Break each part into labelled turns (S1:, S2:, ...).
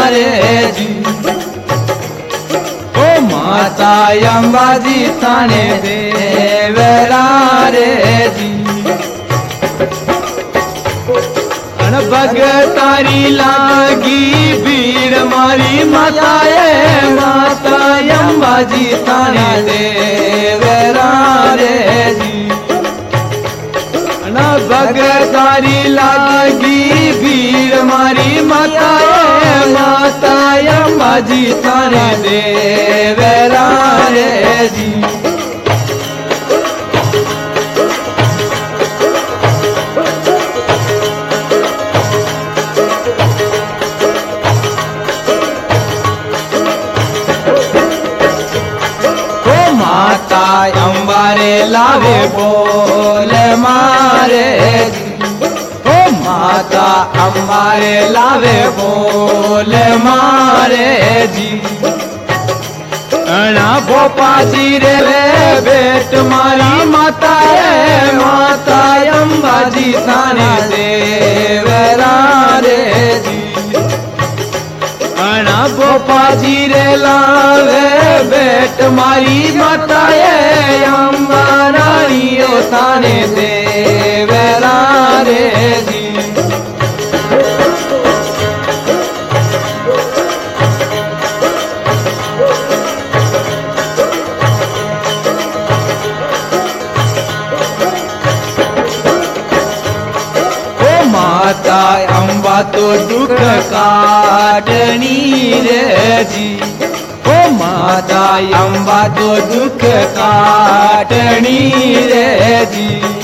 S1: रे जी। ओ माता अंबाजी थाने देवरा रे जी। भगतारी लागी भीड़ मारी माताए माता अंबाजी थाने देवरा रे जी। भगतारी लागी भीड़ मारी माताए माता अंबाजी थाने देवरा रे जी। माता अंबारे लावे बोल मारे जी। ओ माता अंबारे लावे बोल मारे जी। अना भोपा जी रे बेट मारी माता है माता अंबाजी थाने देवरा रे जी। अना भोपा जी रे लावे बेट मारी माताए अम्बा रानियो थाने देवरा रे जी। ओ माता अम्बा तो दुख काटनी रे जी। ओ माता अम्बा तो दुख काटनी रे जी।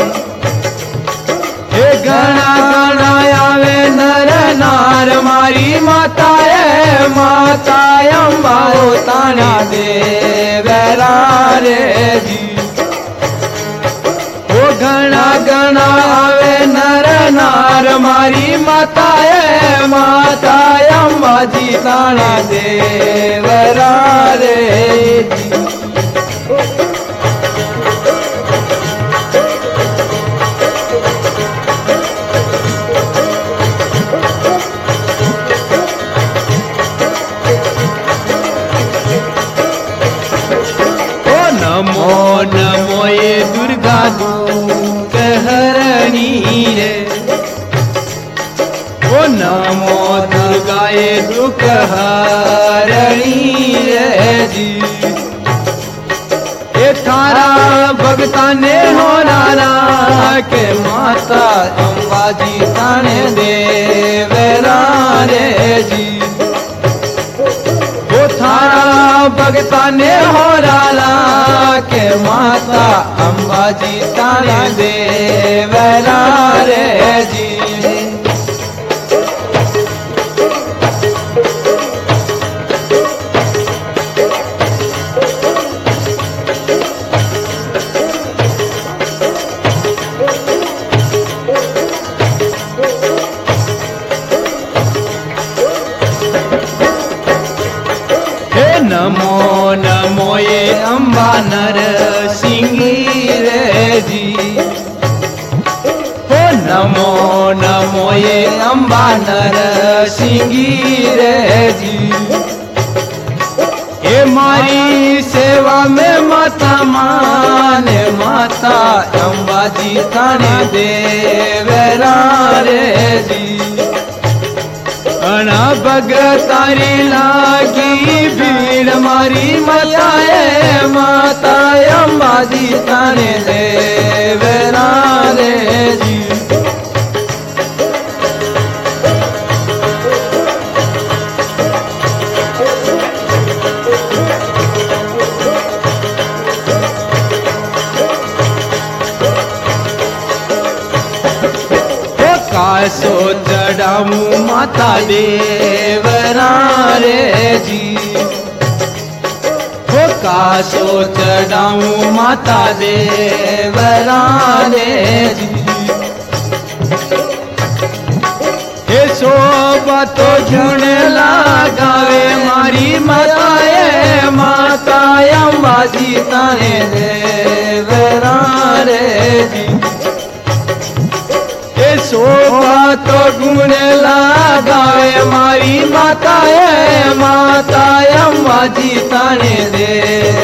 S1: हे गणा गणा आवे नर नार मारी माता है माता अम्बा ताना देवरा रे जी। ओ गणा गणा आवे नर नार मारी माता है माता अंबाजी ताना देवरा रे जी। ओ नमो नमो ये दुर्गा दुख हरणी रे। ओ नमो दुर्गा ये दुख हरणी रे जी। ये थारा भगता ने हो नारा के माता अंबाजी थाने देवरा रे जी। वो थारा भगता ने हो नारा के माता अंबाजी थाने देवरा रे जी। नमो नमो ये अम्बा नर सिंगी रे जी। हो नमो नमो ये अम्बा नर सिंगी रे जी। ये मारी सेवा में माता माने माता अंबाजी थाने देवरा रे जी। अना भगतारी लागी भीड़ मारी माताए माता अंबाजी थाने देवरा रे जी। कासो चढ़ाऊं माता देवरा रे जी। हो कासो चढ़ाऊं माता देवरा रे जी। हे शोभा तो झुने लगावे मारी माताए माता अंबाजी थाने देवरा रे जी। शोभा तो गुण ला गावे मारी माता है माता अम्बाजी ताने दे।